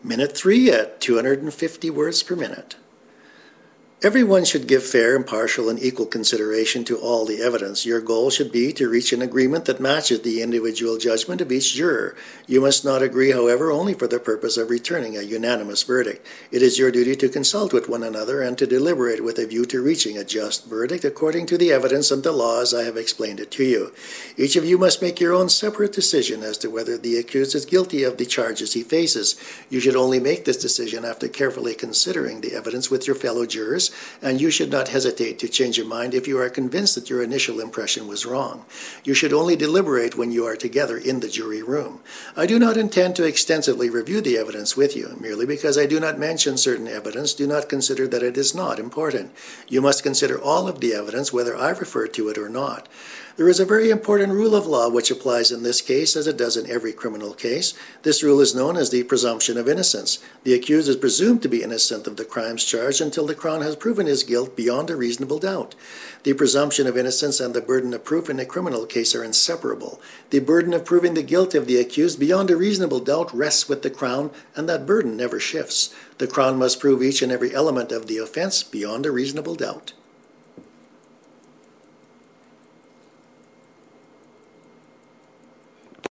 Minute 3 at 250 words per minute. Everyone should give fair, impartial, and equal consideration to all the evidence. Your goal should be to reach an agreement that matches the individual judgment of each juror. You must not agree, however, only for the purpose of returning a unanimous verdict. It is your duty to consult with one another and to deliberate with a view to reaching a just verdict according to the evidence and the law as I have explained it to you. Each of you must make your own separate decision as to whether the accused is guilty of the charges he faces. You should only make this decision after carefully considering the evidence with your fellow jurors, and you should not hesitate to change your mind if you are convinced that your initial impression was wrong. You should only deliberate when you are together in the jury room. I do not intend to extensively review the evidence with you. Merely because I do not mention certain evidence, do not consider that it is not important. You must consider all of the evidence, whether I refer to it or not. There is a very important rule of law which applies in this case as it does in every criminal case. This rule is known as the presumption of innocence. The accused is presumed to be innocent of the crimes charged until the Crown has proven his guilt beyond a reasonable doubt. The presumption of innocence and the burden of proof in a criminal case are inseparable. The burden of proving the guilt of the accused beyond a reasonable doubt rests with the Crown, and that burden never shifts. The Crown must prove each and every element of the offense beyond a reasonable doubt.